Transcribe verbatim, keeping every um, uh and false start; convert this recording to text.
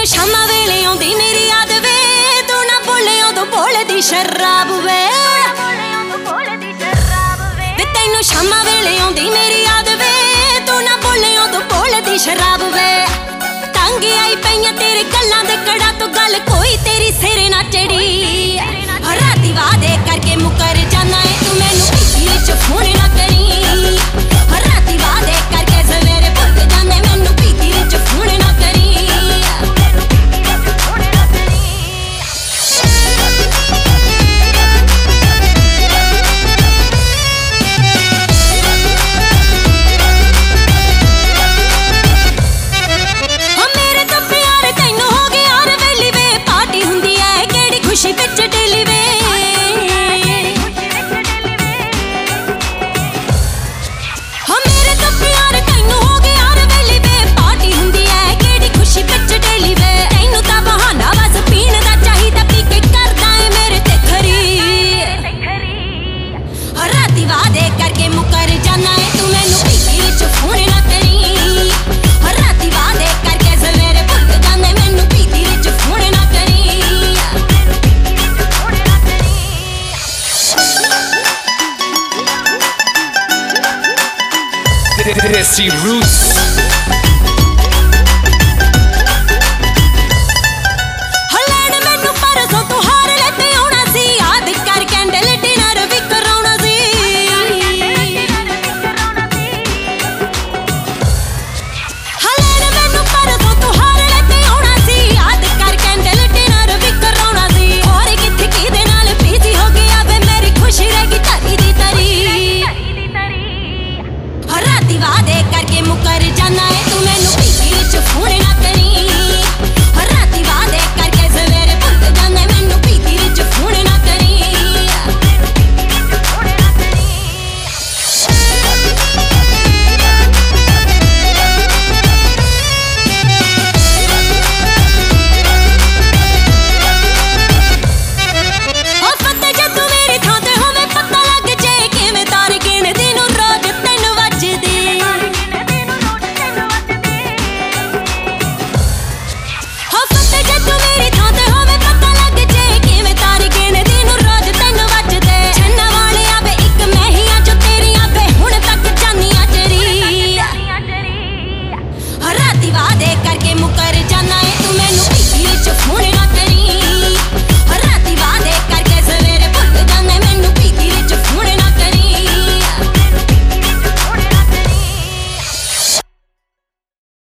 ਤੈਨੂੰ ਸ਼ਾਮਾਂ ਵੇਲੇ ਆਉਂਦੀ ਮੇਰੀ ਯਾਦ ਵੇ ਤੂੰ ਨਾ ਬੋਲੇ ਉਦੋਂ ਬੋਲਦੀ ਸ਼ਰਾਬ ਵੇ ਵੇ ਤੈਨੂੰ ਸ਼ਾਮਾਂ ਵੇਲੇ ਆਉਂਦੀ ਮੇਰੀ ਯਾਦ ਵੇ ਤੂੰ ਨਾ ਬੋਲੇ ਉਦੋਂ ਬੋਲਦੀ ਸ਼ਰਾਬ ਵੇ ਤੰਗ ਆਈ ਪਈਆਂ ਤੇਰੇ ਗੱਲਾਂ ਦੇ ਕੜਾ ਤੋਂ ਗੱਲ ਕੋਈ ਤੇਰੀ ਸਿਰੇ ਨਾ ਚੜੀ ਰਾਤੀ ਵਾਦੇ ਕਰਕੇ ਮੁਕਰ ਜਾਣਾ ਏ ਤੂੰ ਮੈਨੂੰ ਪੀਤੀ ਵਿੱਚ ਫੋਨ ਨਾ ਕਰੀ ਰਾਤੀ ਵਾਦੇ ਕਰਕੇ ਸਵੇਰੇ ਭੁੱਲ ਜਾਂਦੇ ਮੈਨੂੰ ਪੀਤੀ ਵਿੱਚ ਫੋਨ ਨਾ ਕਰੀ ਖੁਸ਼ੀ ਵਿੱਚ ਡੇਲੀ ਵੇ ਹਾਂ ਮੇਰੇ ਤਾਂ ਪਿਆਰ ਤੈਨੂੰ ਹੋ ਗਿਆ ਰ ਵੇਲੀ ਵੇ ਪਾਰਟੀ ਹੁੰਦੀ ਐ ਕਿਹੜੀ ਖੁਸ਼ੀ ਵਿੱਚ ਡੇਲੀ ਵੇ ਤੈਨੂੰ ਤਾਂ ਬਹਾਨਾ ਬਸ ਪੀਣ ਦਾ ਚਾਹੀਦਾ ਪੀ ਕੇ ਕਰਦਾ ਏ ਮੇਰੇ ਤੇ ਖਰੀ ਰਾਤੀ ਵਾਦੇ ਕਰਕੇ ਮੁਕਰ ਜਾਣਾ ਏ ਤੂੰ ਮੈਨੂੰ ਪੀਤੀ ਵਿੱਚ ਫੋਨ ਨਾ ਕਰੀ ਰਾਤੀ ਵਾਦੇ ਕਰਕੇ ਸਵੇਰੇ ਭੁੱਲ ਜਾਂਦੇ ਮੈਨੂੰ ਪੀਤੀ ਵਿੱਚ ਫੋਨ ਨਾ ਕਰੀ Desi Roots.